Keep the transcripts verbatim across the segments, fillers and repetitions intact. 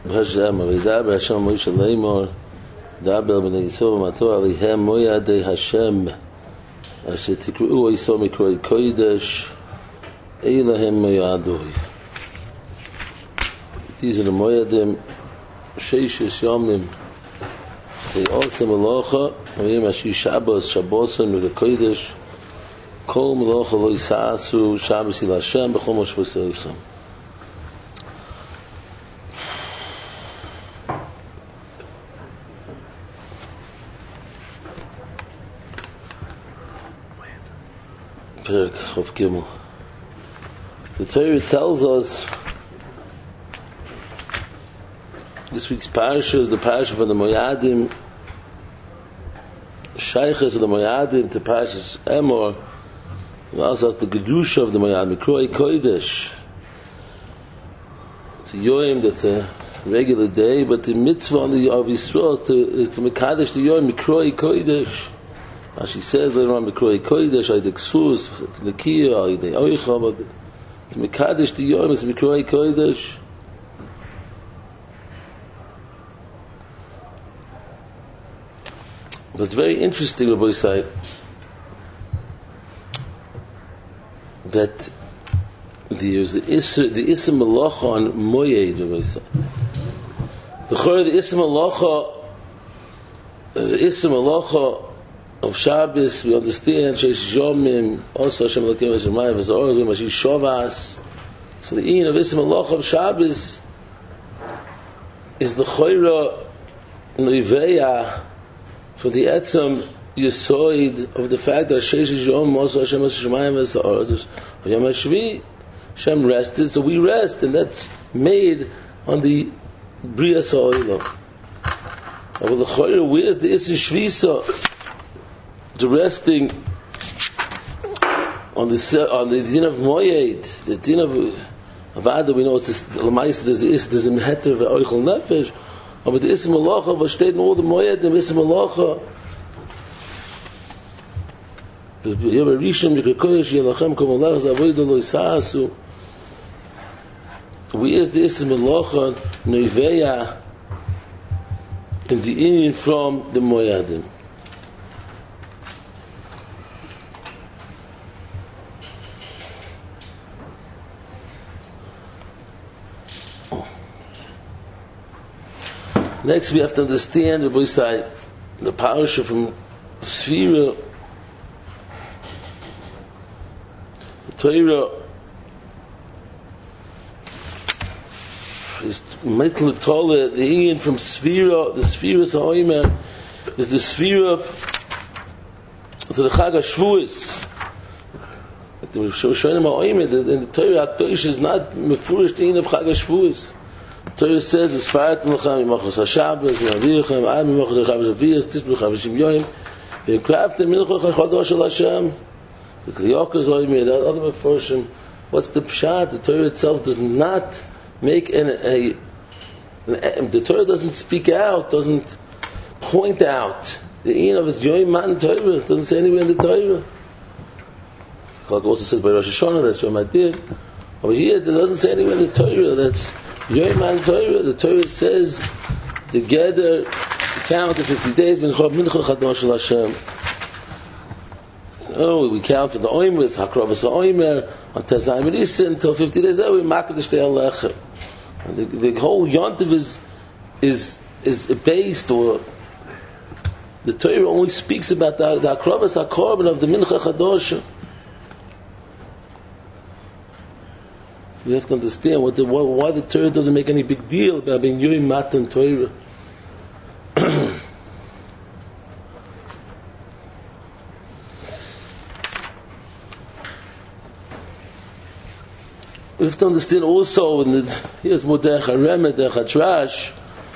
Hashem, V'daber Hashem Moshe Leimor, Daber b'nei Yisrael v'mator alihem moyadei Hashem, asher tikru'u Yisrael mikroi kodesh, eilahem moyadoi. These are the moyadim, sheishes yomim, they also melacha, v'yim ashi Shabbos, Shabboson, mikroi kodesh, kol melacha lo yisa'asu, Shabbos il Hashem, b'chol moshvoseicham. The Torah tells us this week's parasha is the parasha for the Moyadim, Shaykhs of the Moyadim to Parashas Emor, and also the Gedusha of the Moyadim, Mikroi Kodesh. It's a Yom, that's a regular day, but the mitzvah on the of Yisrael is to, is to Mekadesh the Yom, Mikroi Kodesh. As she says later on, Mikroi Kodesh, Aydei Ksus, Nekiya, Aydei Oicha, but to Mekadesh the Yom is Mikroi Kodesh. But it's very interesting, Rabbi Yisai, that there's the Isra, the Isra Malacha on Moyed, Rabbi Yisai. The Chor, the Isra Malacha, the Isra Malacha of Shabbos, we understand Sheish Yomim, also Hashem Elokeinu Hashemayim V'Zorah Zom Hashem Shovas. So the Ein of Isra Malacha of Shabbos is the Choira Noiveya for the Etzem Yesoid of the fact that Sheish Yom also Hashem Hashemayim V'Zorah Yom HaShvi Hashem rested, so we rest, and that's made on the Brias HaOlam. But the Choira, where's the Isra Shvisa? The resting on the on the din of Moyed, the din of Avada, we know it's the Lamais, there's the Is, there's the Meheter ve'Oichel Nefesh, but the Isra Malacha, was steht in all the Moyed, the Isra Malacha, Yom Rishon, Mikroi Kodesh, Yelachem, Kol Malach, Zavodah Lo Yisa'asu. We is the Isra Malacha, Noiveya, in the Indian from the Moyadim. Next, we have to understand Rabbi Yisai, the parasha from Sfira. The Torah is Meitl Torah, the Indian from Sfira, the Sfira Sa'omer, is the Sfira of the Chag HaShavuos. The Shonim HaOmer, the Torah HaKadosh is not mefurish the Indian of Chag HaShavuos. Torah says, "V'sfarat l'chem imachos haShabbos, v'avirchem ad imachos haChavis Avias, tisbru chavishim yoyim, v'kraftem minchos haChadosh shel Hashem." The Kliyokos Oimid, other Meforshim. What's the pshat? The Torah itself does not make an, a, an, the Torah doesn't speak out, doesn't point out the in of its yoyim man Torah. It doesn't say anywhere in the Torah. The Kliyokos also says by Rosh Hashanah, that's what I did. Over here, it doesn't say anywhere in the Torah that's Yom Man Torah. The Torah says the gather count of fifty days. Mincha mincha chadosh shel Hashem. Oh, we count for the Omer, it's Hakravas Omer on Tezayim Risa until fifty days. Then we makar the Shtei Alechem. The, the whole yontiv is is is based, or the Torah only speaks about the, the Hakravas HaKorban of the Mincha Chadosh. You have to understand what the, why, why the Torah doesn't make any big deal about being Yom Matan Torah. We have to understand also, in the, here's Modech HaRemet, Modech HaTrash,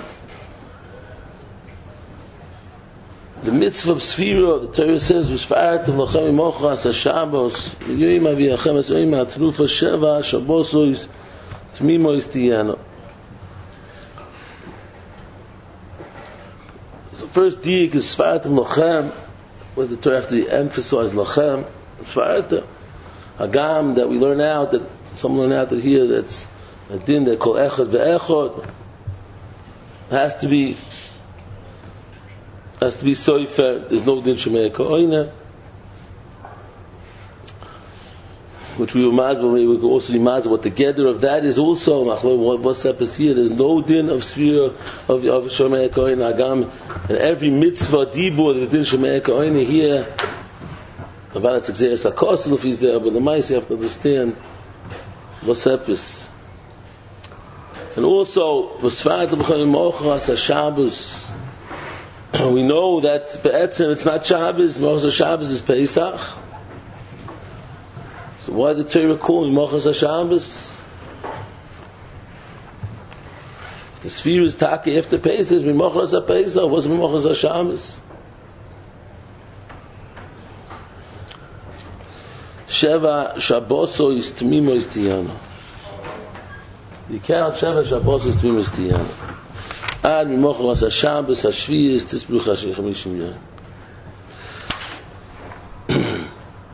the mitzvah of Sfira, the Torah says, "V'sfarat l'chem imochas haShabbos, yoyim aviyachem esoyim ha'trufa sheva Shabbosos tmimois tiyano." The first diik is Sfarat l'chem, where the Torah have to emphasize l'chem. Sfarat Hagam that we learn out, that some learn out that here, that's a din they call echad ve'echad. has to be has to be soifer. There's no din shemei ka'oina, which we were mazbah. We would also be mazbah. What the gather of that is also what's happens here. There's no din of sphere of of shemei ka'oina agam, and every mitzvah dibur the din shemei ka'oina here. About it's exeris hakosel if he's there, but the mice you have to understand what's happens. And also, we know that be'etzem it's not Shabbos, Mochas Shabbos is Pesach. So why did the Torah call Mochas Shabbos? If the sphere is Taki after Pesach, Mochas Pesach, what's Mochas Shabbos? Sheva Shabboso is Tmimo is Tiyana. You can't Sheva Shabboso is Tmimo is Tiyana. Ad Mimochos HaShabbos HaShviyis Tisbruch HaShem Chamishim Yom.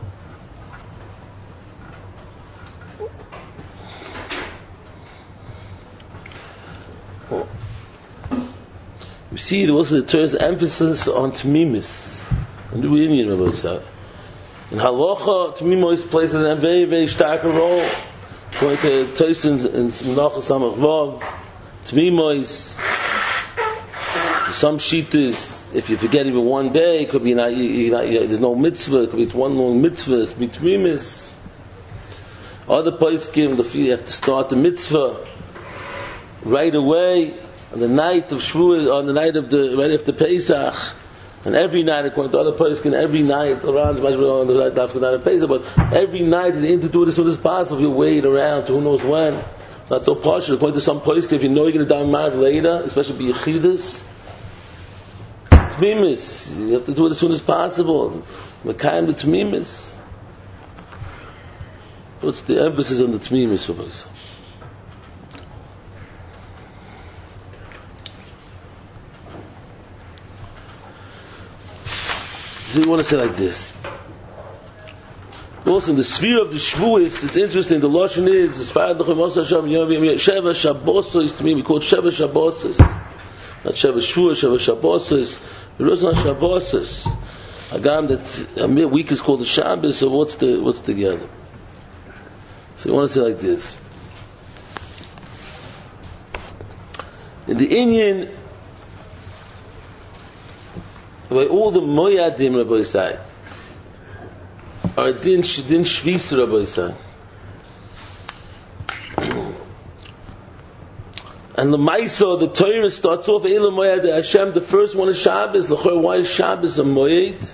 You see, there was the Torah's emphasis on Tmimis, on the Indian about that. In Halacha, Tmimois plays a very, very stark role. Going to Toyson's in Menachos Samach Vav, Tmimois, some shittas, if you forget even one day, it could be not, you, you, not, you, there's no mitzvah, it could be it's one long mitzvah, it's Tmimis. Other poskim, the you have to start the mitzvah right away on the night of Shavuot, on the night of the, right after Pesach. And every night, according to other poskim, every night around on the night of Pesach, but every night is in to do it as soon as possible. You wait around to who knows when. It's not so partial. According to some poskim, if you know you're going to die married later, especially be Yechidus, Tmimis, you have to do it as soon as possible. Mekayim the Tmimis. What's the emphasis on the Tmimis for us? So you want to say like this. Also, in the sphere of the Shavuos, it's interesting. The lashon is as far as the Sheva Shabbosos is to me. We call it Sheva Shabbosos, not Sheva Shavuos. Sheva Shabbosos. There is not Shabbosos. Agam that a week is called the Shabbos. So what's the what's together? So you want to say like this. In the Indian, by all the moyadim, Rabbi Yisai, are din din shvis, Rabbi Yisai, and the Maisa, the Torah starts off Eila Moyad Hashem. The first one is Shabbos. L'chor, why is Shabbos a moyed?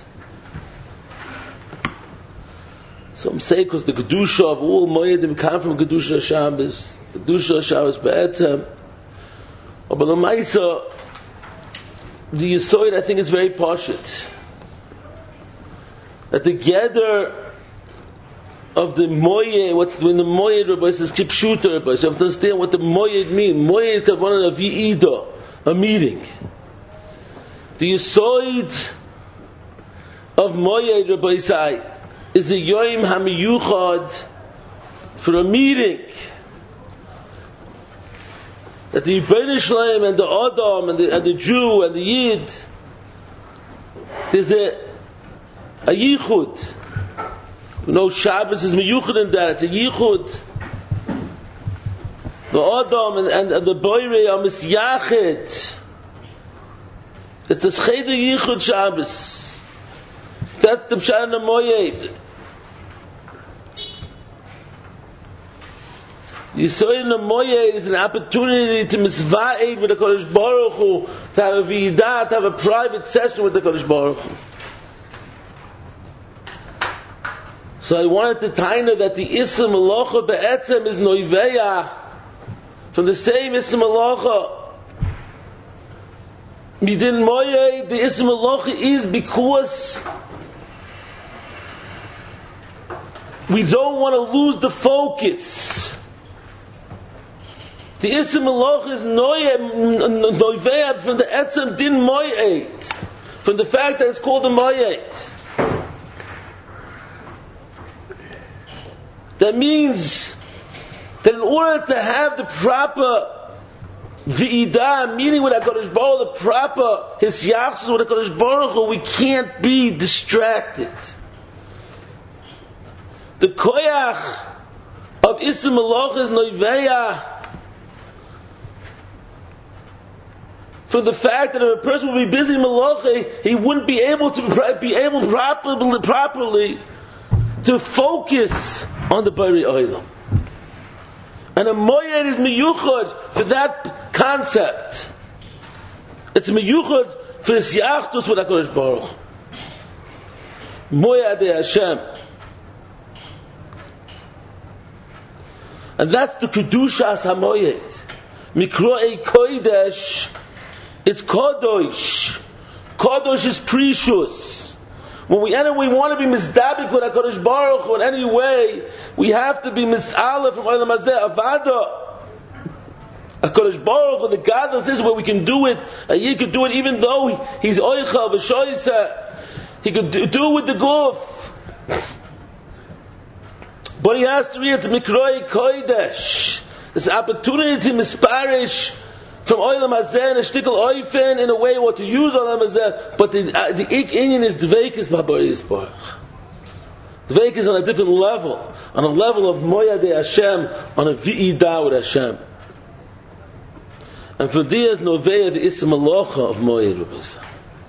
Some say because the kedusha of all moyadim come from kedusha Shabbos. The kedusha of Shabbos be'etzem. But the Maisa, the Yisoid, I think, is very pashut. That the gather of the moyed, what's when the moyed Rabbi says kipshuta Rabbi, so you have to understand what the moyed means. Moyed is one of yi'ida, a meeting. The Yisoid of moyed Rabbi say is a yoim hamiyuchad for a meeting. That the Yibbeinu Shleim and the Adam and the, and the Jew and the Yid, there's a, a yichud. You know, Shabbos is miyuchad in that. It's a yichud. The Adam and, and, and the Boirei are misyachid. It's a cheder yichud Shabbos. That's the Pshat and the Moyed. The Yisrael in the Moyed is an opportunity to misva'ed with the Kodesh Baruch Hu, to have a vidah, to have a private session with the Kodesh Baruch Hu. So I wanted to taina that the Ism Malacha Be'etzem is Noiveya, from the same Ism Malacha. Midin Moyed, the Ism Malacha is because we don't want to lose the focus. The Ism Malacha is Noiveya from the Etzem Din Moyed, from the fact that it's called a Moyed. That means that in order to have the proper V'ida, meaning with HaKadosh Baruch Hu, the proper, his yachsus with HaKadosh Baruch Hu, we can't be distracted. The koyach of Isim Malach is noiveya from the fact that if a person would be busy in Malacha, he wouldn't be able to be able properly, properly to focus on the Bari Olam. And a moyed is miyuchad for that concept. It's miyuchad for this yachtus with HaKadosh Baruch Hu. Moyed Hashem. And that's the Kedushas HaMoyed. Mikro'ei Kodesh, it's Kodosh. Kodosh is precious. When we enter, we want to be mizdabik with HaKadosh Baruch Hu in any way. We have to be mis'aleh from Olam Hazeh, Avada. HaKadosh Baruch Hu, the Gadlus is where we can do it. And he could do it even though he, he's Oicha, V'shoysa. He could do, do it with the Guf. But he has to read it's Mikroi Kodesh. It's an opportunity to misparish from Olam Hazeh and a shtickle oifen in a way what to use Olam Hazeh. But the uh, the ik inyan is dveikis b'habari yisparach. Dveikis on a different level, on a level of moyadei Hashem, on a v'idah with Hashem. And for these noveya the isim alocha of moyed Rabbi.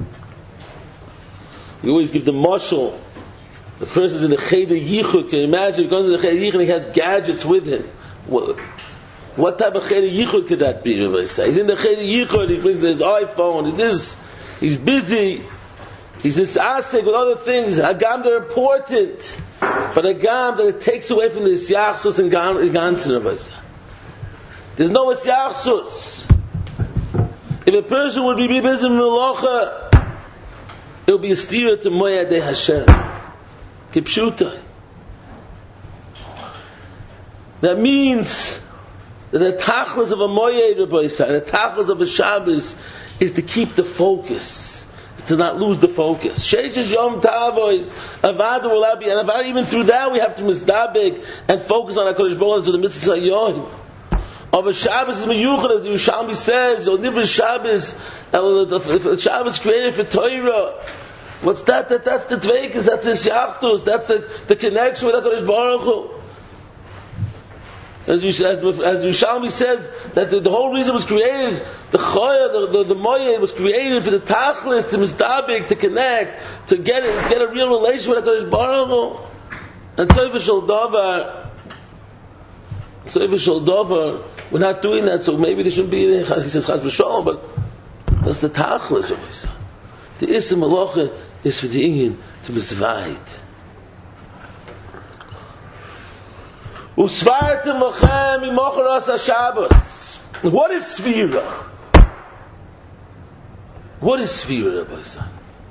We always give the mashal. The person's in the Cheder Yichud. Can you imagine? He goes to the Cheder Yichud and he has gadgets with him. What, what type of Cheder Yichud could that be? He's in the Cheder Yichud. He brings his iPhone. He's this. He's busy. He's this asik with other things. Hagam, they're important, but Hagam that it takes away from this Yachsus and Gansin. There's no Yachsus. If a person would be busy in Melacha, it would be a stira to Moyadei Hashem. Kipshuta. That means that the tachlis of a moyed Rabbi Yisrael, and the tachlis of a Shabbos is to keep the focus, is to not lose the focus. Sheish Yom Tavoy, Avada will be, and Avada, even through that we have to misdabek and focus on HaKadosh Baruch Hu to the mitzvah Yohim. Of a Shabbos is miyuchad, as the Yerushalmi says, or different Shabbos, the Shabbos created for Torah. What's that? That that's the dveikus, that's the shachtus, that's the, the connection with HaKadosh Baruch Hu. As, as, as Yerushalmi says, that the, the whole reason was created, the choya, the, the, the moyed was created for the tachlis, to misdabik, to connect, to get it, to get a real relation with HaKadosh Baruch Hu. And Sofer Shel Davar, Sofer Shel Davar, we're not doing that, so maybe there shouldn't be, he says Chaz V'Shalom, but that's the tachlis, Rabbi Yisrael. The Isim Malacha is for the Inyan to be zvayit. Usvartim lachem imocharas HaShabbos. What is Sfira? What is Sfira, Rabbi Yisrael?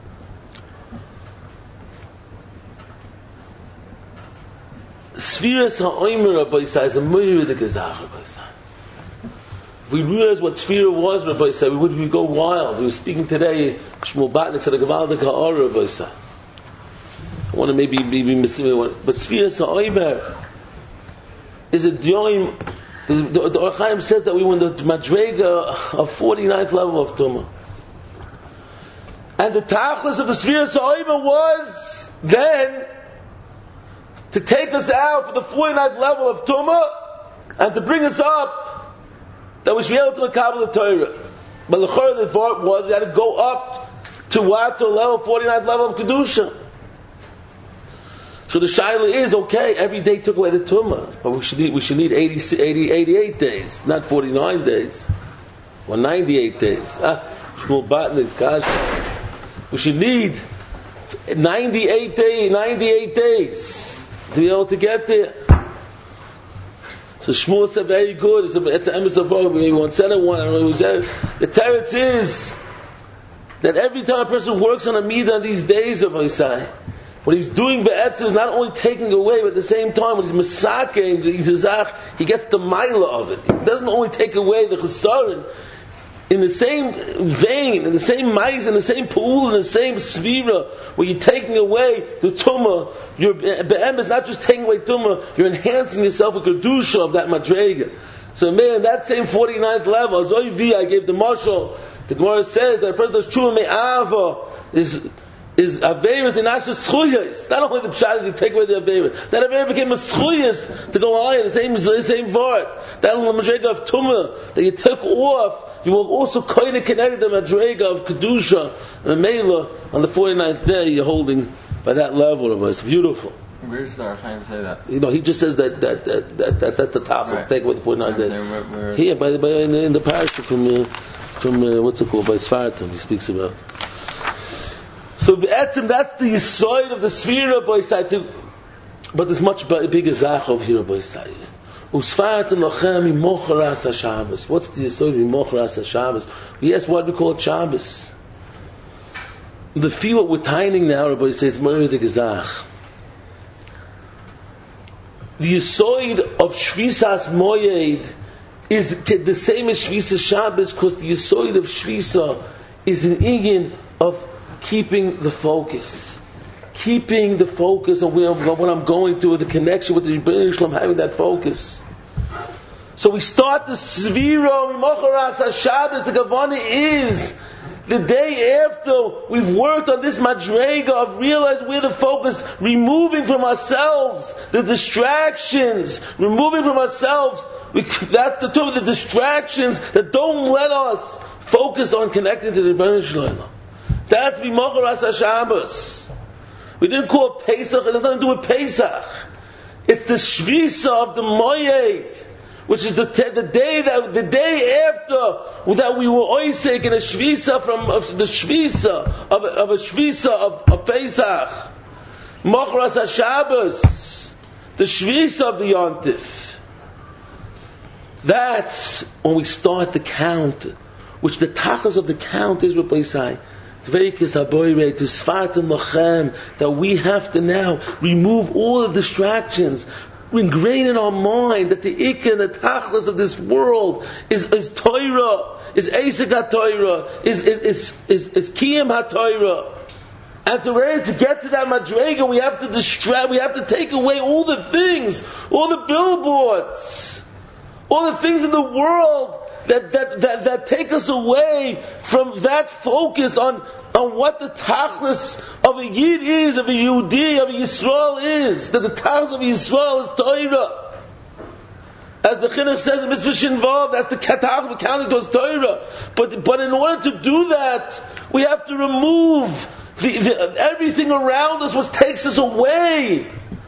Sfiras ha'omer, Rabbi Yisrael, is a myriad of gezach, Rabbi Yisrael. If we realize what Sfira was, Rabbi Yisrael, we would we go wild. We were speaking today, Shmuel Batnik said, Gavaldik ha'or, Rabbi Yisrael. I want to maybe maybe miss it, but Sfiras ha'omer is a dyoim. The, the, the Or Chaim says that we were in the Madrega of forty-ninth level of Tumah. And the tachlis of the Sfiras ha'omer was then to take us out for the forty-ninth level of Tumah and to bring us up that we should be able to makabel the Torah. But the chor of the vort was we had to go up to what? To a level, forty-ninth level of Kedusha. So the shaila is, okay, every day took away the Tumah, but we should need, we should need eighty, eighty, eighty-eight days, not forty-nine days, or ninety-eight days. Ah, Shmuel Batnik's kasha. We should need ninety-eight days, ninety-eight days to be able to get there. So Shmuel said, very good. It's a, it's an emes of both. We once said it one. I don't know who said it. The teretz is that every time a person works on a midah these days of Isai, what he's doing be'etzim is not only taking away, but at the same time, when he's masaking, he's a zach, he gets the maila of it. He doesn't only take away the chesaron. In the same vein, in the same mais, in the same pool, in the same svira, where you're taking away the tumah, your be'em is not just taking away tumah, you're enhancing yourself with kedusha of that madrega. So man, that same forty-ninth level, Zoi V, I gave the mashal. The Gemara says that a person does true me'ava is is Averis the Nasha Schuyas. Not only the Pshat is you take away the Averis. That Averis became a Schuyas to go higher, the same, the same word. That little Madrega of Tumah that you took off, you will also kind of connect the Madrega of Kedusha and Mela on the forty-ninth day you're holding by that level. It's beautiful. Where does the Archaim say that? You know, he just says that that that, that, that that's the top. Right. Take away the forty-ninth day. Where, where Here, by, by in, in the parasha from uh, from uh, what's it called by Sfartim, he speaks about. So Be'etzim, that's the Yisoid of the Sfira Boisai. But there's much bigger Zach over here Boisai. Usfartim Lachem Imocharas HaShabbos. What's the Yisoid of Imocharas HaShabbos? We ask what we call Shabbos. The fee what we're tining now, Rabbi says, it's more the Gezach. The Yisoid of Shvisas Moyed is the same as Shvisas Shabbos, because the Yisoid of Shvisa is an Inyan of keeping the focus. Keeping the focus on where, what I'm going through, the connection with the Rebbeinu Shalom, having that focus. So we start the Svira, Mocharas HaShabbos, the Gavana is the day after we've worked on this Madrega of realizing where the focus, removing from ourselves the distractions, removing from ourselves, we, that's the term of the distractions that don't let us focus on connecting to the Rebbeinu Shalom. That's B'mocharas HaShabbos. We didn't call it Pesach, it has nothing to do with Pesach. It's the Shvisa of the Moyed, which is the te- the day that the day after that we were oisek in a Shvisa from of the Shvisa of, of a Shvisa of, of Pesach. Mocharas HaShabbos, the Shvisa of the Yontif. That's when we start the count, which the tachas of the count is Rabbi Yisai. Tvekis Haboire, to Sfartim Lachem, that we have to now remove all the distractions, ingrain in our mind that the Ikka and the Tachlis of this world is, is Torah, is Esek HaTorah, is, is, is, is, is Kiyam HaTorah. And to ready to get to that Madrega, we have to distract, we have to take away all the things, all the billboards, all the things in the world That, that that that take us away from that focus on on what the tachlis of a Yid is, of a Yehudi, of a Yisrael is. That the tachlis of Yisrael is Torah. As the Chinuch says in Mitzvah Shinvav, that's the katach accounting towards Torah. But but in order to do that, we have to remove the, the, everything around us, what takes us away.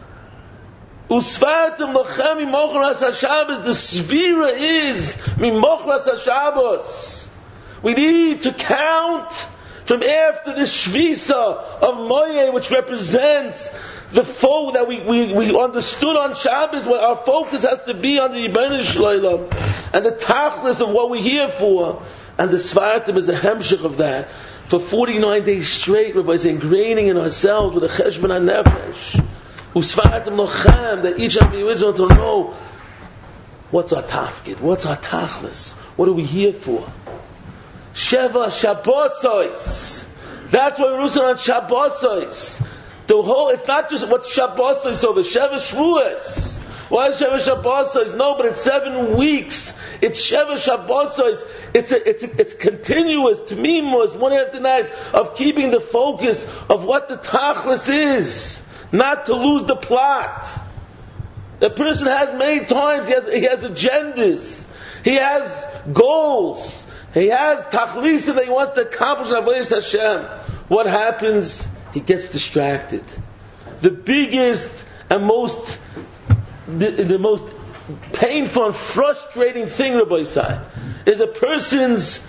Usfartim lachem mimochras HaShabbos. The svira is mimochras HaShabbos. We need to count from after the shvisa of Moyeh, which represents the foe that we, we, we understood on Shabbos, where our focus has to be on the Rebbeinu Shalom and the tachlis of what we're here for. And the Svartim is a hemshich of that. For forty-nine days straight, Rabbi is ingraining in ourselves with a cheshbon hanefesh. Usfartim lochem, that each of you is to know what's our tafkid, what's our tachlis, what are we here for? Sheva Shabbosos. That's why we're using on Shabbosos. The whole, it's not just what's Shabbosos over Sheva Shvuos. Why is Sheva Shabbosos? No, but it's seven weeks. It's Sheva Shabbosos. It's a, it's a, it's continuous to me, one after night of keeping the focus of what the tachlis is. Not to lose the plot. The person has many times, he has, he has agendas. He has goals. He has tachlisa that he wants to accomplish in Avodas Hashem. What happens? He gets distracted. The biggest and most, the, the most painful and frustrating thing, Rabbi Yisai, is a person's,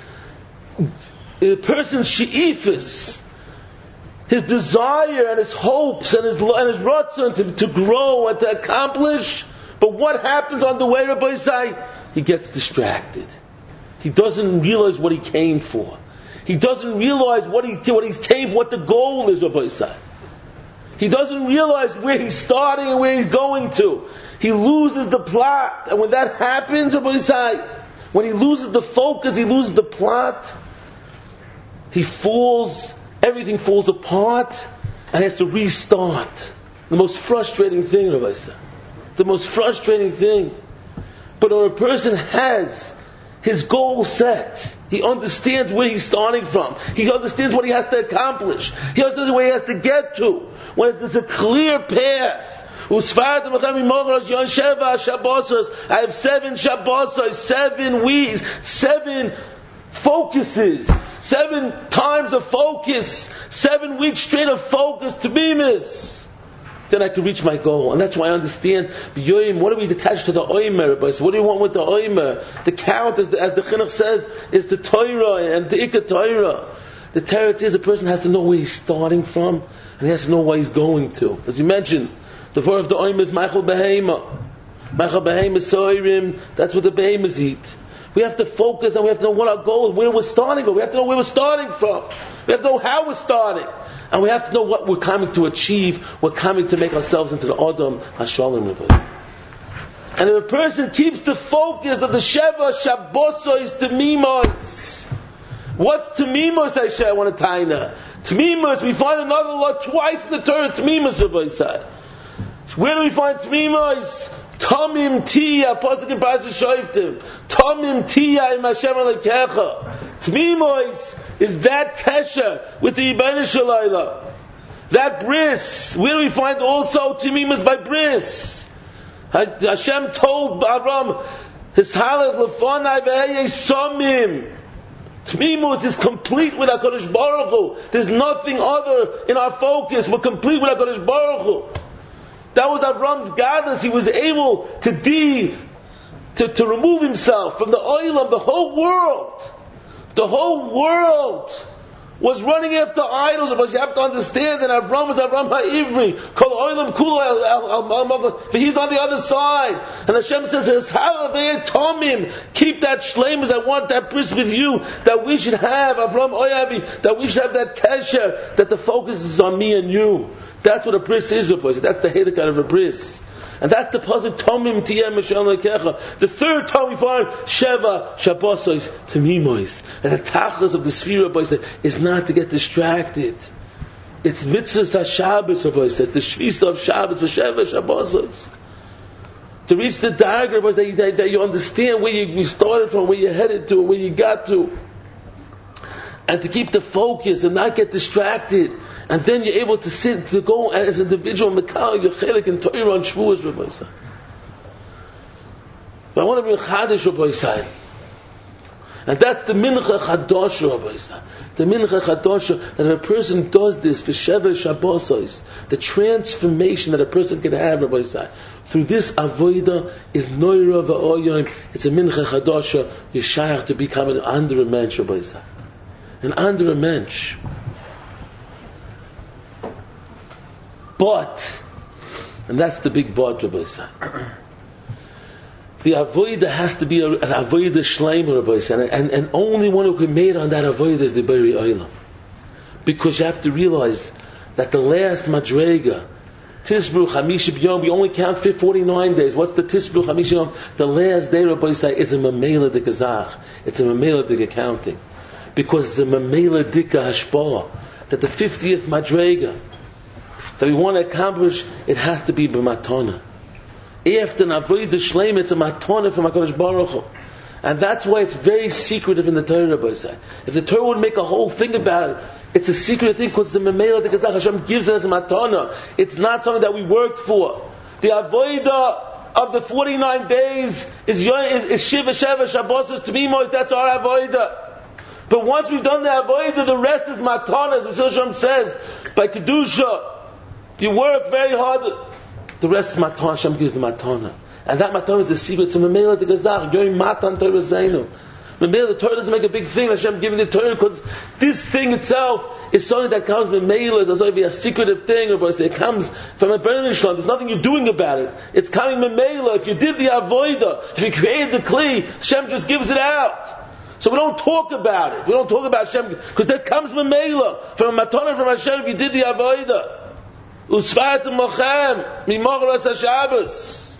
a person's she'ifas, his desire and his hopes and his and his ratzon to, to grow and to accomplish. But what happens on the way, Rabbi Yisai? He gets distracted. He doesn't realize what he came for. He doesn't realize what he what he's came for, what the goal is, Rabbi Yisai. He doesn't realize where he's starting and where he's going to. He loses the plot. And when that happens, Rabbi Yisai, when he loses the focus, he loses the plot, he falls, everything falls apart, and has to restart. The most frustrating thing, Rabbi Yisai. The most frustrating thing. But when a person has his goal set, he understands where he's starting from. He understands what he has to accomplish. He understands where he has to get to. When there's a clear path. I have seven Shabbos, seven weeks, seven focuses, seven times of focus, seven weeks straight of focus to Mimas. Then I can reach my goal. And that's why I understand, what do we attach to the Oimer? What do you want with the Oimer? The count, as the, as the Chinuch says, is the Torah and the Ikka Torah. The Torah is a person has to know where he's starting from, and he has to know where he's going to. As you mentioned, the word of the Oimer is Meichel Behema. Meichel Behema Soirim, that's what the Behemoths eat. We have to focus and we have to know what our goal is, where we're starting from. We have to know where we're starting from. We have to know how we're starting. And we have to know what we're coming to achieve. We're coming to make ourselves into the Adam HaShalom Rebbe. And if a person keeps the focus of the Sheva Shabbosos Temimos, what's Temimos, I say, I want to tie now. Temimos, we find another law twice in the Torah, Temimos, Rebbe said. Where do we find Temimos? Tomim Tia, Pasuk in Parashat Shoftim. Tomim Tia im Hashem Elokecha. Tmimois is that kesher with the Yibana Shalayla. That bris. Where do we find also Tmimois by bris? Hashem told Avram, His halach lefonai v'heyei somim. Tmimos is complete with HaKadosh Baruch Hu. There's nothing other in our focus. We're complete with HaKadosh Baruch Hu. That was Avram's godless. He was able to de, to, to remove himself from the oil of the whole world. The whole world was running after idols, but you have to understand that Avram was Avram HaIvri. Kol oilam kula, he's on the other side. And Hashem says, tomim, keep that shleimus. I want that bris with you, that we should have Avram Oyavi, that we should have that kesher, that the focus is on me and you. That's what a bris is, Rabbi. That's the hedekah of a bris. And that's the pasuk Tomim Tiyem Hashem Elokecha. The third time we find Sheva Shabbosos Temimos. And the tachlis of the sphere, Rabbi said, is not to get distracted. It's mitzvahs HaShabbos, Rabbi says, the shvisa of Shabbos for Sheva Shabbosos. To reach the dagger, Rabbi, that, that, that you understand where you, you started from, where you're headed to, where you got to. And to keep the focus and not get distracted. And then you're able to sit, to go as an individual, Mekal, Yechelik, and Torah, and Shavuos, Rabbi Yisrael. But I want to bring Chadash, Rabbi Yisrael. And that's the Mincha Chadosha, Rabbi Yisrael. The Mincha Chadosha, that if a person does this for Sheva Shabbosos, the transformation that a person can have, Rabbi Yisrael, through this Avodah is Noira V'Oyim. It's a Mincha Chadosha, Yeshayach to become an under a mensch, Rabbi Yisrael. An under a mensch. But, and that's the big but, Rabbi Yisrael. The avodah has to be a, an avodah shleima, Rabbi Yisrael, and, and only one who can make on that avodah is the Bari Olam. Because you have to realize that the last madrega, Tisbru Chamish B'Yom, we only count forty-nine days. What's the Tisbru Chamish B'Yom? The last day, Rabbi Yisrael, is a Mamela de Gazach. It's a Mamela de accounting. Because it's a Mamela dika hashpah. That the fiftieth madrega that we want to accomplish, it has to be b'matana. After an avodah shleima, it's a matana from HaKadosh Baruch Hu. And that's why it's very secretive in the Torah, Rabbi Say. If the Torah would make a whole thing about it, it's a secret thing because the Memela the Hashem gives it as a matana. It's not something that we worked for. The avodah of the forty-nine days is, is, is Shiva Sheva Shabbosos Temimos, that's our avodah. But once we've done the avodah, the rest is matana, as Mesilas Yesharim says, by Kedusha. You work very hard. The rest is matana. Hashem gives the matana, and that matana is the secret to Memela the Gazach. You're matan Torah Zainu. Memela the Torah doesn't make a big thing. Hashem giving the Torah because this thing itself is something that comes Memela. It's going to be a secretive thing, or it comes from a burning shlom. There's nothing you're doing about it. It's coming Memela. If you did the avodah, if you created the kli, Hashem just gives it out. So we don't talk about it. We don't talk about Hashem because that comes Memela from a matana from Hashem. If you did the avodah. Usfat mochem mimachras haShabbos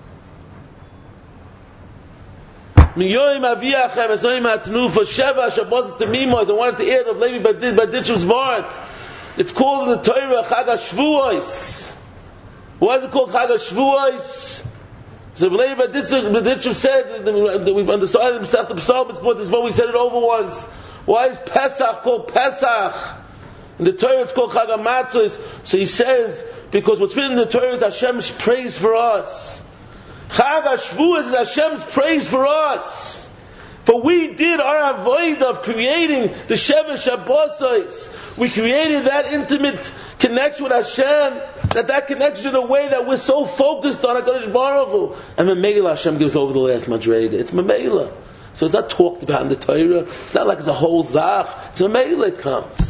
miyoyim aviachem esoyim atnufa sheva Shabbosos Temimos. I wanted to add of Levi Baditchev's vart. It's called in the Torah Chag HaShavuos. Why is it called Chag HaShavuos? So B'lei B'ditchev said that we understood himself the Psalm. It's what this what we said it over once. Why is Pesach called Pesach? In the Torah it's called Chag HaMatzos. So he says because what's written in the Torah is Hashem's praise for us. Chag HaShavuos is Hashem's praise for us. For we did our avoid of creating the Shevesh Shabbosos. We created that intimate connection with Hashem, that that connection in a way that we're so focused on HaKadosh Baruch Hu. And Mamela Hashem gives over the last Madrega. It's Mamela. So it's not talked about in the Torah. It's not like it's a whole Zach. It's Mamela it comes.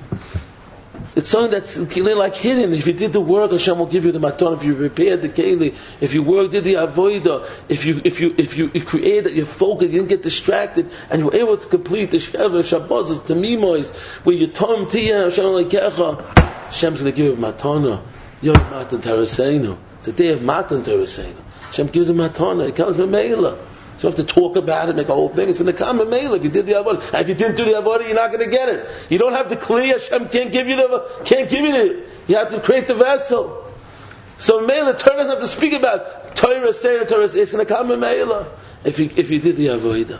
It's something that's like hidden. If you did the work, Hashem will give you the maton. If you prepared the keli, if you worked, did the avodah, if you if you if you, you created that, you focused, you didn't get distracted, and you were able to complete the Shevesh Shabbosos, Tamimois, where you tom tiyah Hashem lekecha, Hashem's going to give you matana. Yom matan taraseinu. It's a day of matan taraseinu. Hashem gives a matana. It comes from Meila. So you don't have to talk about it, make a whole thing. It's going to come in mail. If you did the avodah, and if you didn't do the avodah, you're not going to get it. You don't have the kli. Hashem can't give you the can't give you the. You have to create the vessel. So mail, the Torah doesn't have to speak about Torah say Torah. It's going to come in mail if you if you did the avodah.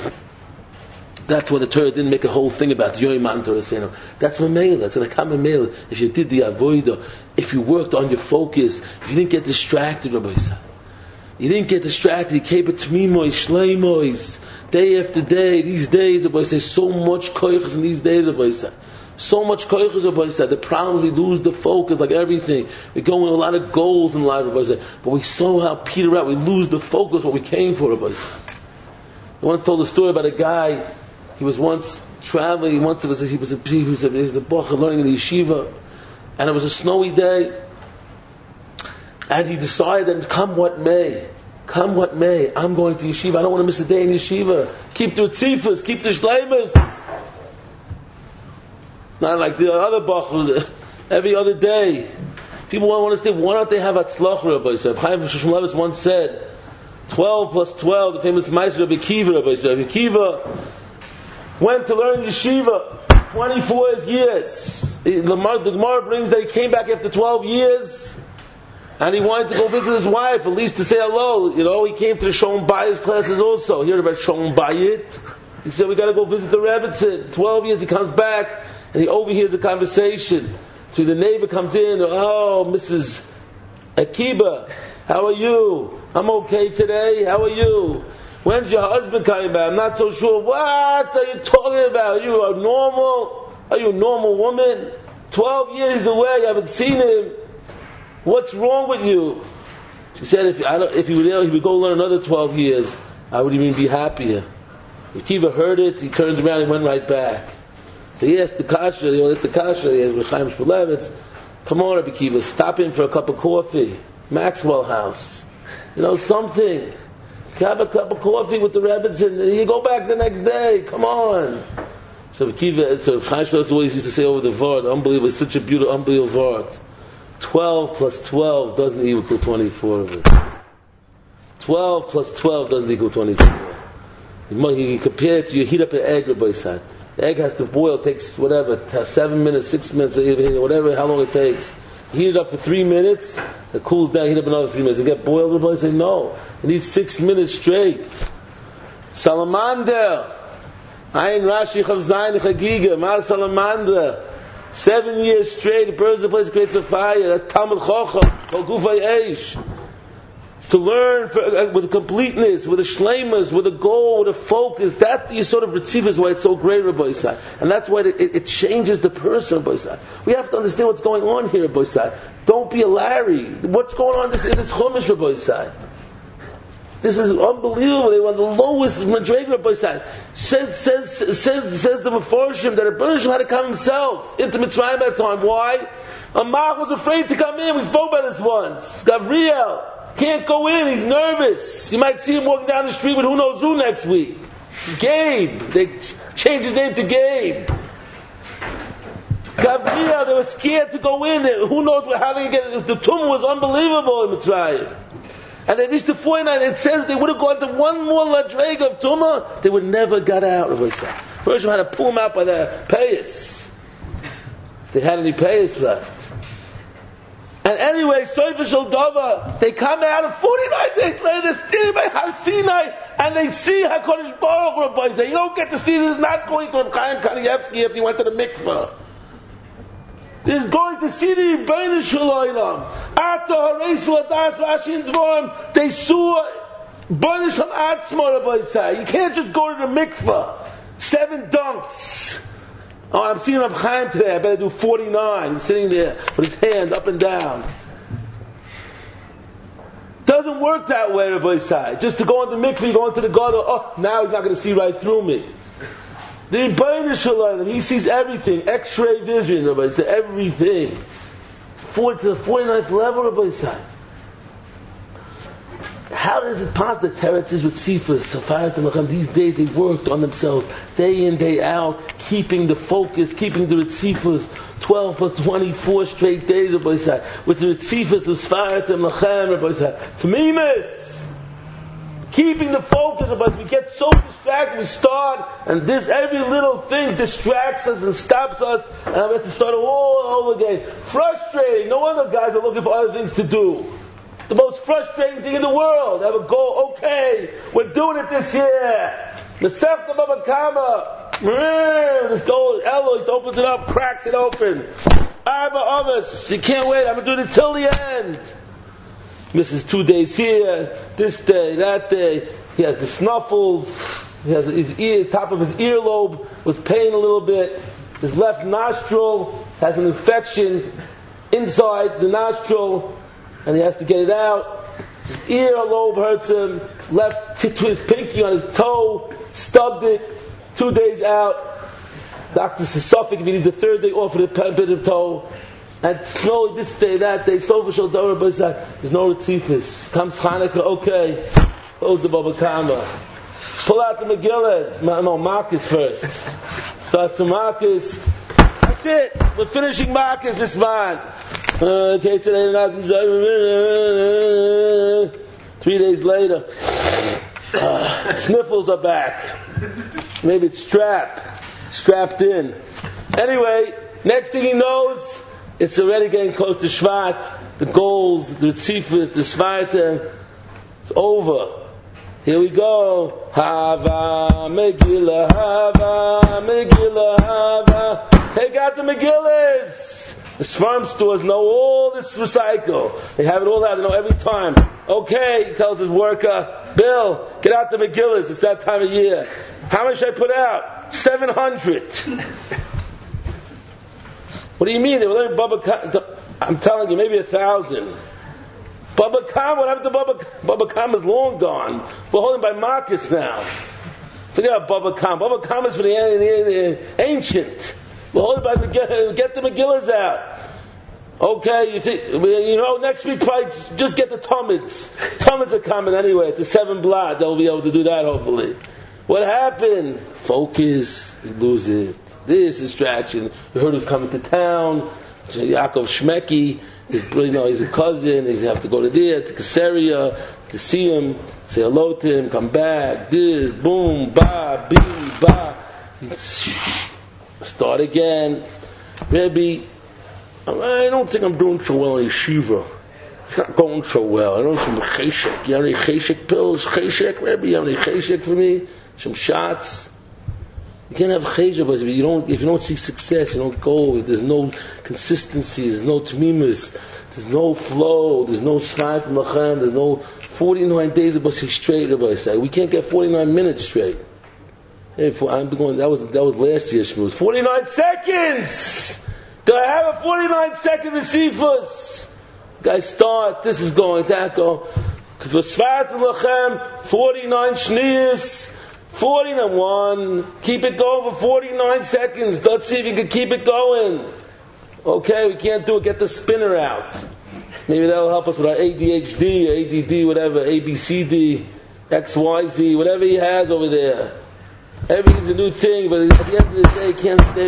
That's why the Torah didn't make a whole thing about Yoim Man Torah Seinu. That's mail. It's going to come in mail if you did the avodah. If you worked on your focus. If you didn't get distracted, Rabbi Yisrael. You didn't get distracted. You came to Tmimois, Shleimois, day after day. These days, Rabbi says, so much koiches in these days, Rabbi said. So much koiches, Rabbi said. The problem, we lose the focus, like everything. We go with a lot of goals in life, Rabbi said. But we somehow peter out. We lose the focus, what we came for, Rabbi said. I once told a story about a guy. He was once traveling. He once was a, he was a he was a, he was a bocher learning in the yeshiva, and it was a snowy day. And he decided that come what may, come what may, I'm going to yeshiva. I don't want to miss a day in yeshiva. Keep the tzifas, keep the shleimas. Not like the other bachos, every other day. People want to understand, why don't they have atzlach, Rabbi Yisrael? Chaim Shmuel once said, twelve plus twelve, the famous Meister Rabbi Kiva, Rabbi Yisrael. Rabbi Kiva went to learn yeshiva, twenty-four years. The Gemara brings that he came back after twelve years, and he wanted to go visit his wife, at least to say hello. You know, he came to the Shalom Bayit classes also. He heard about Shalom Bayit. He said, we got to go visit the Rebbetzin. Twelve years he comes back, and he overhears a conversation. So the neighbor comes in, oh, Missus Akiba, how are you? I'm okay today, how are you? When's your husband coming back? I'm not so sure. What are you talking about? Are you a normal? Are you a normal woman? Twelve years away, you haven't seen him. What's wrong with you? She said, if, I don't, if he, would, he would go learn another twelve years, I would even be happier. If Kiva heard it, he turned around and went right back. So he asked the kasha, he asked the kasha, he asked Chaim Shmulevitz, come on, Rabbi Kiva, stop in for a cup of coffee. Maxwell House. You know, something. Have a cup of coffee with the rabbits and you go back the next day. Come on. So Kiva, so Chaim Shmulevitz always used to say over the Vard, unbelievable, it's such a beautiful, unbelievable Vard. twelve plus twelve doesn't equal twenty-four of it. twelve plus twelve doesn't equal twenty-four. You compare it to you heat up an egg, Rabbi side. The egg has to boil, it takes whatever, seven minutes, six minutes, whatever, how long it takes. Heat it up for three minutes, it cools down, heat up another three minutes. It get boiled, Rabbi say, no. It needs six minutes straight. Salamander. Ayin Rashi Chav Zayin Chagiga, Mar Salamander. Seven years straight, it burns the place, creates a fire. That's Talmud Chacham, Kol Gufay Eish. To learn for, uh, with a completeness, with a shleimus, with a goal, with a focus. That's the sort of Ritzivas why it's so great, Rabbi Yisai. And that's why it, it, it changes the person, Rabbi Yisai. We have to understand what's going on here, Rabbi Yisai. Don't be a Larry. What's going on in this, in this Chumash, Rabbi Yisai? This is unbelievable. They were the lowest Madreg, Rabbi Yisai. Says, says, says, says the Meforshim that Rabbi Yisrael had to come himself into Mitzrayim at that time. Why? Amach was afraid to come in. We spoke about this once. Gavriel can't go in. He's nervous. You might see him walking down the street with who knows who next week. Gabe. They changed his name to Gabe. Gavriel, they were scared to go in. Who knows how they get. The tumor was unbelievable in Mitzrayim. And they reached the forty-nine. It says they would have gone to one more ladreg of tumah. They would never got out of it. First, had to pull them out by their payas. If they had any payas left. And anyway, Soifa Shel Dova, they come out and forty-nine days later, they're standing by Har Sinai, and they see HaKadosh Baruch Hu, Rabbi say, you don't get to see this, is not going to Reb Chaim Kanievsky if he went to the mikveh. He's going to see the Rebbeinu Shalom. After Hareis Ladas Rashi and Dvorim, they saw Rebbeinu Shalom Atzmo, Rabbi say. You can't just go to the mikveh. Seven dunks. Oh, I'm seeing Reb Chaim today. I better do forty-nine. He's sitting there with his hand up and down. Doesn't work that way, Rabbi say. Just to go into the mikveh, you go into the gadol. Oh, now he's not going to see right through me. The Rebbeinu Shalom, he sees everything. X-ray vision, Rabbi say. Everything. Forward to the forty-ninth level, Rabbi say. How is it possible that Teretz is with Sifas, Safarat and Lachem? These days they worked on themselves, day in, day out, keeping the focus, keeping the Ritzifas, twelve plus twenty-four straight days, Rabbi say, with the Ritzifas of Safarat and Lachem, Rabbi say. Tamimis! Keeping the focus, Rabbi say. We get so distracted, we start, and this, every little thing distracts us and stops us, and we have to start all over again. Frustrating. No wonder guys are looking for other things to do. The most frustrating thing in the world. Have a goal. Okay, we're doing it this year. Masechta Baba Kama. This goal, Eloise opens it up, cracks it open. Arba Avos. You can't wait. I'm going to do it till the end. Misses two days here, this day, that day. He has the snuffles. He has his ear, top of his earlobe was paying a little bit. His left nostril has an infection inside the nostril. And he has to get it out. His earlobe hurts him. His left t- his pinky on his toe, stubbed it. Two days out. Doctor says, Suffolk, if he needs a third day off with a bit of toe. And slowly, this day, that day, so for Shaldora, but there's no Ritzifis. Comes Hanukkah, okay. Close the Baba Kama. Pull out the Megillas. No, Marcus first. Starts the Marcus. That's it. We're finishing Marcus this month. Okay, today, three days later, uh, sniffles are back. Maybe it's strap, strapped in. Anyway, next thing he knows, it's already getting close to Shvat. The goals, the Tzifas, the Svarta, it's over. Here we go. Hava Megillah, Hava Megillah, Hava. Take out the Megillas. The farm stores know all this recycle. They have it all out. They know every time. Okay, he tells his worker, Bill, get out the Megillas. It's that time of year. How much should I put out? Seven hundred. What do you mean? They were letting Baba Kama, I'm telling you, maybe a thousand. Baba Kama, what happened to Baba Kama? Baba Kama is long gone. We're holding by Marcus now. Forget about Baba Kama. Baba Kama is for the, the, the ancient. We're holding by Megillah. Get the Megillas out. Okay, you think, you know, next week probably just get the Talmuds. Talmuds are coming anyway. It's a seven blood. They'll be able to do that hopefully. What happened? Focus. You lose it. This distraction. You heard who's coming to town. Yaakov Shmeki. His, you know, he's a cousin. He's have to go to there, to Caesarea, to see him, say hello to him, come back. This, boom, ba, bing, ba. Start again. Rebbe, I don't think I'm doing so well in yeshiva. It's not going so well. I don't have some cheshek. You have any cheshek pills? Cheshek, Rebbe? You have any cheshek for me? Some shots? You can't have cheshek, but if you don't, if you don't see success, you don't go. If there's no consistency, there's no tmimus, there's no flow, there's no shvat lachem, there's no forty-nine days of basi straight. Rebbe say we can't get forty-nine minutes straight. Hey, for, I'm going. That was that was last year's shmuz. Forty-nine seconds. Do I have a forty-nine second receivers? Guys, start. This is going that go. For Svat Lachem, forty-nine shniyas, forty-nine one. Keep it going for forty-nine seconds. Let's see if you can keep it going. Okay, we can't do it. Get the spinner out. Maybe that'll help us with our A D H D, A D D, whatever, A B C D, X Y Z, whatever he has over there. Everything's a new thing, but at the end of the day, he can't stay.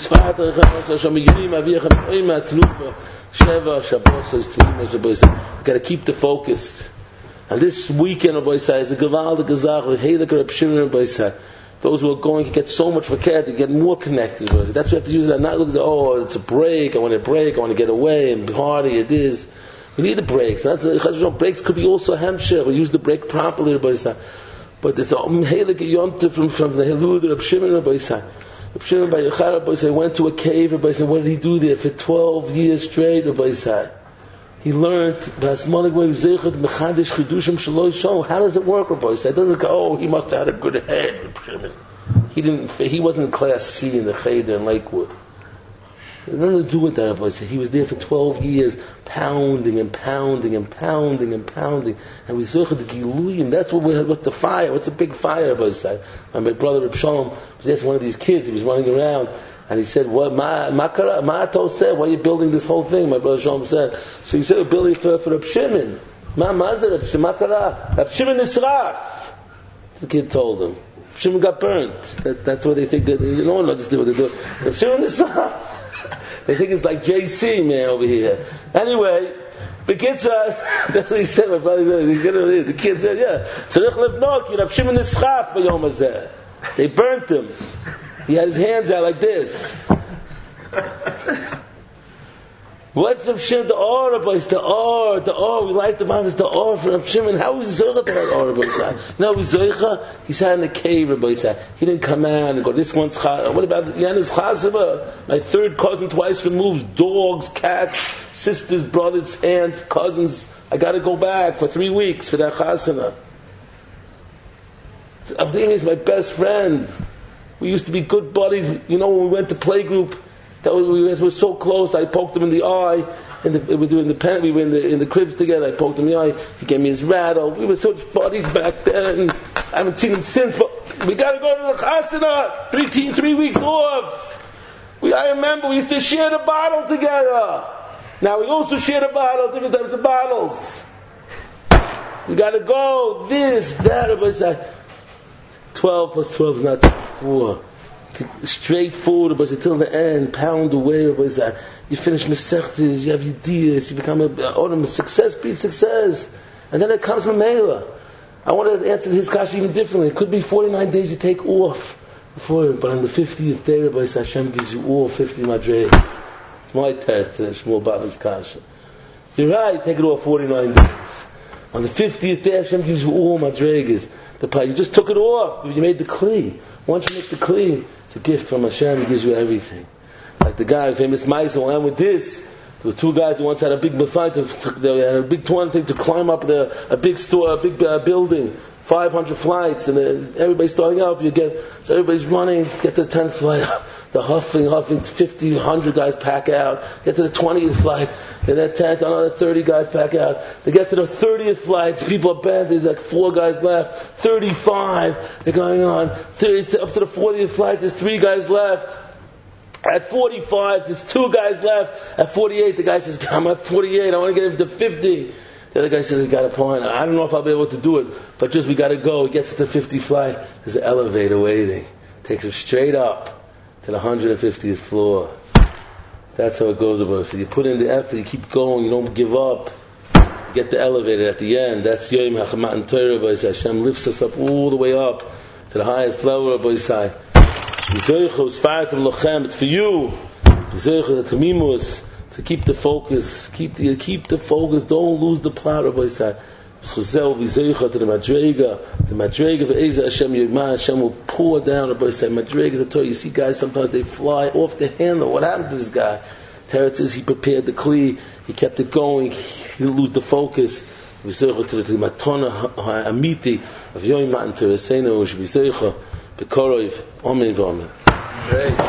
Got to keep the focus. And this weekend, Rabbi Say, is a Gaval, the Gazach, with Heilig Reb Shimon, Rabbi Say. those who are going to get so much for care to get more connected with it. That's what we have to use that. Not look at, oh, it's a break, I want to break, I want to get away, and hardy it is. We need the breaks. That's the breaks could be also a hemshech. We use the break properly, Rabbi Yisrael. But it's a heilig yontif from, from the Hilud of Reb Shimon, Rabbi Yisrael. Reb Shimon Bar Yochai, Rabbi Yisrael, went to a cave, Rabbi Yisrael. What did he do there for twelve years straight, Rabbi Yisrael? He learned, how does it work, Rabbi Yisrael? It doesn't go, oh, he must have had a good head, Reb Shimon. He didn't, he wasn't in class C in the Cheder in Lakewood. It had nothing to do with that, Rabbi Yisrael. He was there for twelve years, pounding and pounding and pounding and pounding. And we zochet the Giluyim. That's what we had, what's the fire? What's the big fire, Rabbi Yisrael? And my brother Reb Shalom was asking one of these kids, he was running around, and he said, what, Ma, Ma, Ma Ato said, why are you building this whole thing? My brother Shalom said. So he said, we're building for, for Reb Shimon. Ma, Mazda, Reb Shimon, Ma Kara? Reb Shimon Nisraf. The kid told him. Reb Shimon got burnt. That, that's what they think, that, no one understood what they do. Reb Shimon Nisraf. They think it's like J C, man, over here. Anyway, the kid said, that's what he said, my brother said, the kid said, yeah, Tzarich levnok, Reb Shimon Nischaf b'yom hazeh. They burnt him. He had his hands out like this. What's Reb Shimon, the or, boys, the or, the or, we like the mom, it's the or for Reb Shimon. How is Zoycha to that or, boys? No, he's Zoycha, he sat in the cave, boys. He didn't come out and go, this one's Chazava. What about Yana's Chazava? My third cousin twice removed, dogs, cats, sisters, brothers, aunts, cousins. I gotta go back for three weeks for that Chazana. Avim is my best friend. We used to be good buddies. You know, when we went to playgroup, that was, we were so close. I poked him in the eye. In the, we were doing the pen, we were in the in the cribs together. I poked him in the eye. He gave me his rattle. We were such buddies back then. I haven't seen him since. But we got to go to the chasana. Three, three weeks off. We, I remember we used to share the bottle together. Now we also share the bottle, different types of bottles. We got to go. This, that. It was like twelve plus twelve is not four. Straight forward, but until the end, pound away. But you finish mesechtes, you have ideas, you become a, a success, beat success, and then it comes Mamela. I want to answer his question even differently. It could be forty-nine days you take off before, but on the fiftieth day, Rabbi Hashem gives you all fifty madrei. It's my test, and Shmuel Bavin's kasha. You're right, take it off forty-nine days. On the fiftieth day, Hashem gives you all madreigas. The you just took it off. You made the kli. Once you make the kli, it's a gift from Hashem. He gives you everything. Like the guy, famous Maisa, went with this. There were two guys who once had a big fight. They had a big tournament thing to climb up the, a big store, a big uh, building, five hundred flights, and uh, everybody's starting out. You get so everybody's running. Get to the tenth flight, the huffing, huffing. Fifty, one hundred guys pack out. Get to the twentieth flight. Then that tenth, another thirty guys pack out. They get to the thirtieth flight. People are bent. There's like four guys left. Thirty-five. They're going on. thirty, up to the fortieth flight. There's three guys left. At forty-five, there's two guys left. At forty-eight, the guy says, I'm at forty-eight, I want to get him to fifty. The other guy says, we got a point. I don't know if I'll be able to do it, but just we got to go. He gets to the fifty flight. There's an elevator waiting. Takes him straight up to the one hundred fiftieth floor. That's how it goes about. So you put in the effort, you keep going, you don't give up. You get the elevator at the end. That's Yom HaChamatan Torah, Rabbi Yisai. Hashem lifts us up all the way up to the highest level, Rabbi Yisai. It's for you. To keep the focus. Keep the keep the focus. Don't lose the plot, Rabbi Yisai. To the Madrega. The Madrega be'ezah Hashem Yigmah. Hashem will pour down, Rabbi Yisai. Madrega is a Torah. You see guys, sometimes they fly off the handle. What happened to this guy? Teretz says he prepared the kli. He kept it going. He didn't lose the focus. To the Matona Amiti of Yom Matan Tereseinu. B'Korov. Amen v'amen.